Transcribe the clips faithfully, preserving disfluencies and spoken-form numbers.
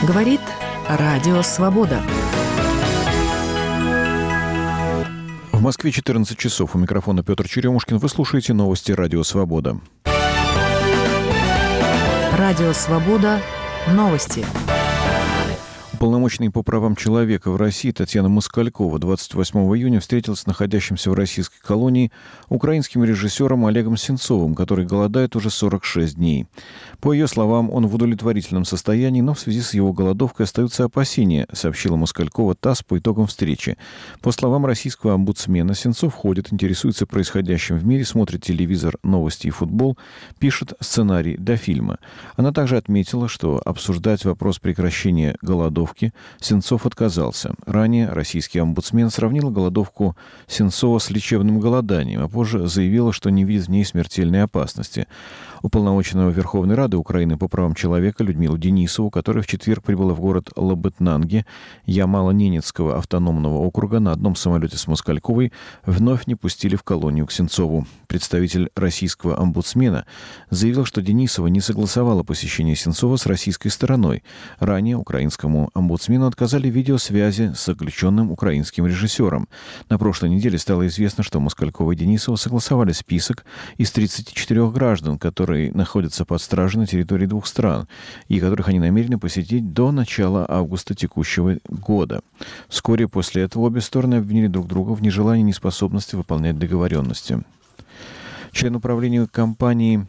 Говорит Радио Свобода. В Москве четырнадцать часов. У микрофона Петр Черемушкин. Вы слушаете новости Радио Свобода. Радио Свобода. Новости. Уполномоченный по правам человека в России Татьяна Москалькова двадцать восьмого июня встретилась с находящимся в российской колонии украинским режиссером Олегом Сенцовым, который голодает уже сорок шесть дней. По ее словам, он в удовлетворительном состоянии, но в связи с его голодовкой остаются опасения, сообщила Москалькова ТАСС по итогам встречи. По словам российского омбудсмена, Сенцов ходит, интересуется происходящим в мире, смотрит телевизор, новости и футбол, пишет сценарий для фильма. Она также отметила, что обсуждать вопрос прекращения голодовки Сенцов отказался. Ранее российский омбудсмен сравнил голодовку Сенцова с лечебным голоданием, а позже заявила, что не видит в ней смертельной опасности. Уполномоченного Верховной Рады Украины по правам человека Людмилу Денисову, которая в четверг прибыла в город Лабытнанги Ямало-Ненецкого автономного округа на одном самолете с Москальковой, вновь не пустили в колонию к Сенцову. Представитель российского омбудсмена заявил, что Денисова не согласовала посещение Сенцова с российской стороной. Ранее украинскому омбудсмену отказали в видеосвязи с заключенным украинским режиссером. На прошлой неделе стало известно, что Москалькова и Денисова согласовали список из тридцати четырёх граждан, которые находятся под стражей на территории двух стран и которых они намерены посетить до начала августа текущего года. Вскоре после этого обе стороны обвинили друг друга в нежелании и неспособности выполнять договоренности. Член управления компании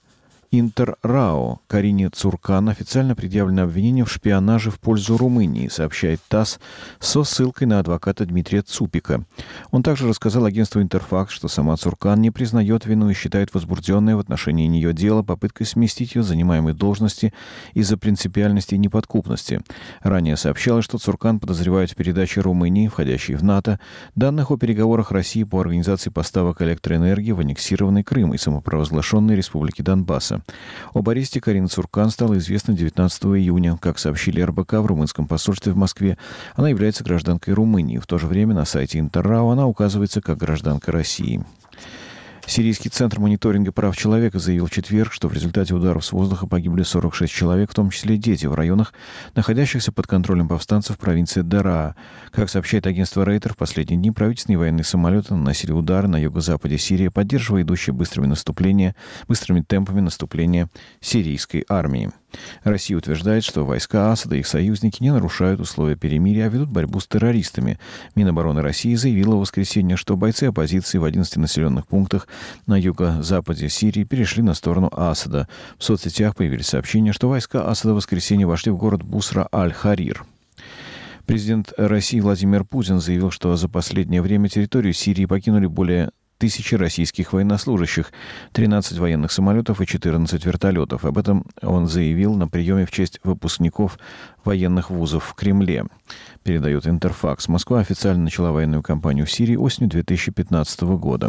Интеррао Карине Цуркан официально предъявлено обвинение в шпионаже в пользу Румынии, сообщает ТАСС со ссылкой на адвоката Дмитрия Цупика. Он также рассказал агентству Интерфакс, что сама Цуркан не признает вину и считает возбужденное в отношении нее дело попыткой сместить ее с занимаемой должности из-за принципиальности и неподкупности. Ранее сообщалось, что Цуркан подозревают в передаче Румынии, входящей в НАТО, данных о переговорах России по организации поставок электроэнергии в аннексированный Крым и самопровозглашенной Республике Донбасса. Об аресте Карины Цуркан стало известно девятнадцатого июня. Как сообщили эр бэ ка в румынском посольстве в Москве, она является гражданкой Румынии. В то же время на сайте Интеррао она указывается как гражданка России. Сирийский центр мониторинга прав человека заявил в четверг, что в результате ударов с воздуха погибли сорок шесть человек, в том числе дети, в районах, находящихся под контролем повстанцев в провинции Дараа. Как сообщает агентство Рейтер, в последние дни правительственные военные самолеты наносили удары на юго-западе Сирии, поддерживая идущие быстрыми наступления, быстрыми темпами наступления сирийской армии. Россия утверждает, что войска Асада и их союзники не нарушают условия перемирия, а ведут борьбу с террористами. Минобороны России заявила в воскресенье, что бойцы оппозиции в одиннадцати населенных пунктах на юго-западе Сирии перешли на сторону Асада. В соцсетях появились сообщения, что войска Асада в воскресенье вошли в город Бусра-аль-Харир. Президент России Владимир Путин заявил, что за последнее время территорию Сирии покинули более тысячи российских военнослужащих, тринадцать военных самолетов и четырнадцать вертолетов. Об этом он заявил на приеме в честь выпускников военных вузов в Кремле. Передает Интерфакс. Москва официально начала военную кампанию в Сирии осенью две тысячи пятнадцатого года.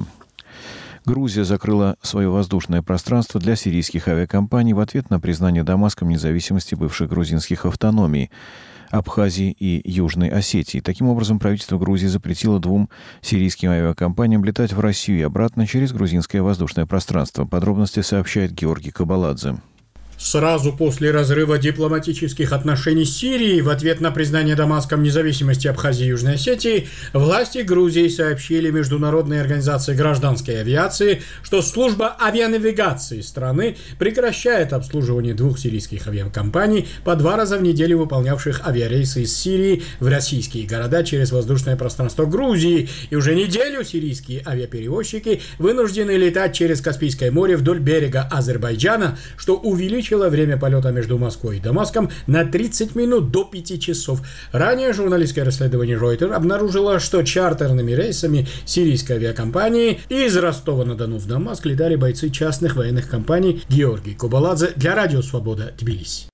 Грузия закрыла свое воздушное пространство для сирийских авиакомпаний в ответ на признание Дамаском независимости бывших грузинских автономий Абхазии и Южной Осетии. Таким образом, правительство Грузии запретило двум сирийским авиакомпаниям летать в Россию и обратно через грузинское воздушное пространство. Подробности сообщает Георгий Кабаладзе. Сразу после разрыва дипломатических отношений с Сирией в ответ на признание Дамаском независимости Абхазии и Южной Осетии власти Грузии сообщили Международной организации гражданской авиации, что служба авианавигации страны прекращает обслуживание двух сирийских авиакомпаний, по два раза в неделю выполнявших авиарейсы из Сирии в российские города через воздушное пространство Грузии. И уже неделю сирийские авиаперевозчики вынуждены летать через Каспийское море вдоль берега Азербайджана, что увеличивает время полета между Москвой и Дамаском на тридцать минут до пяти часов. Ранее журналистское расследование Reuters обнаружило, что чартерными рейсами сирийской авиакомпании из Ростова-на-Дону в Дамаск летали бойцы частных военных компаний. Георгий Кабаладзе для Радио Свобода, Тбилиси.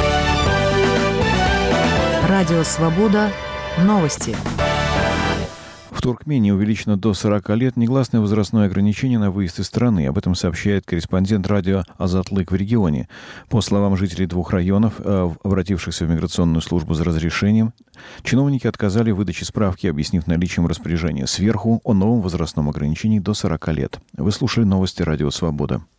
Радио Свобода. Новости. В Туркмении увеличено до сорока лет негласное возрастное ограничение на выезд из страны. Об этом сообщает корреспондент радио «Азатлык» в регионе. По словам жителей двух районов, обратившихся в миграционную службу за разрешением, чиновники отказали в выдаче справки, объяснив наличием распоряжения сверху о новом возрастном ограничении до сорока лет. Вы слушали новости «Радио Свобода».